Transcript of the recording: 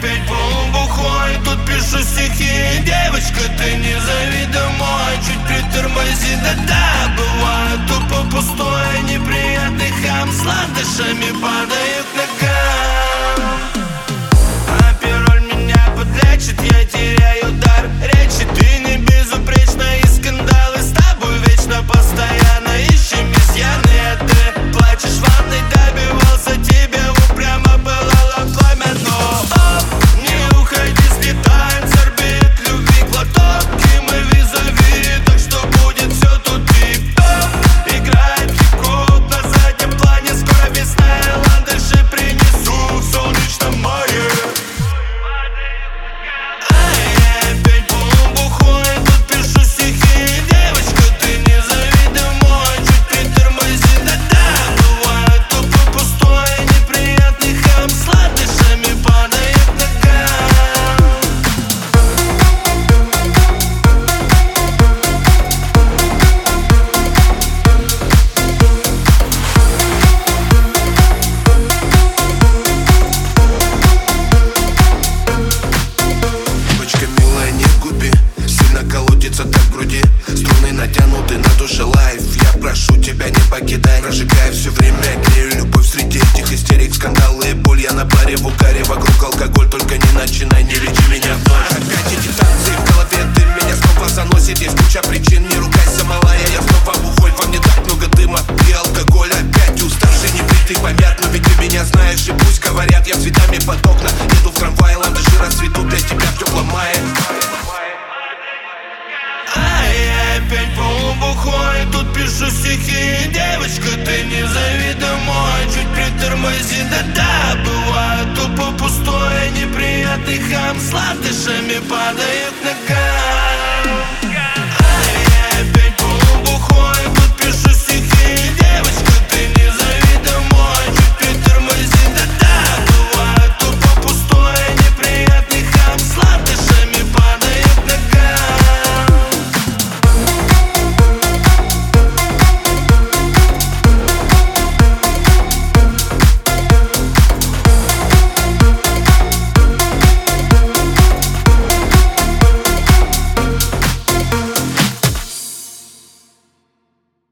опять полубухой, тут пишу стихи. Девочка, ты не завидуй мой, чуть притормози, да-да. Бывает тупо пустое, неприятный хам с ландышами падает к ногам. А пироль меня подлечит, я теряю дар речи. Ты не безупречна, и скандалы с тобой вечно, постоянно ищем изъяны. А ты плачешь в ванной, добивался тебя, упрямо пылало пламя. Но стоп, не уходи, слетаем, сорбит любви глоток. И мы визави, так что будет все тут тип-топ. Играет хип-хоп на заднем плане, скоро весна, ландыши принесу в солнечном море. Опять полубухой, тут пишу стихи. Девочка, ты не завидуй мой, чуть притормози, да-да. Бывает тупо пустое, неприятный хам с ландышами падает к ногам. Девочка милая, не губи, сильно колотится так в груди. Струны натянуты на душе лайф. Я прошу тебя, не покидай. Прожигаю все время, грею любовь среди этих истерик, скандалы и боль. Я на паре в угаре, вокруг алкоголь. Только не начинай, не веди меня вновь. Опять эти танцы в голове, дым меня снова заносит. Есть куча причин, не ругайся, малая. Я снова бухой, во мне так много дыма и алкоголь. Опять уставший, небритый, помят. Но ведь ты меня знаешь, и пусть говорят, я цветами под окна. Еду в трамвае, ландыши расцветут для тебя в теплом мае. Опять полубухой, тут пишу стихи. Девочка, ты не завидуй мой, чуть притормози, да-да. Бывает тупо пустое, неприятный хам с ландышами падает к ногам.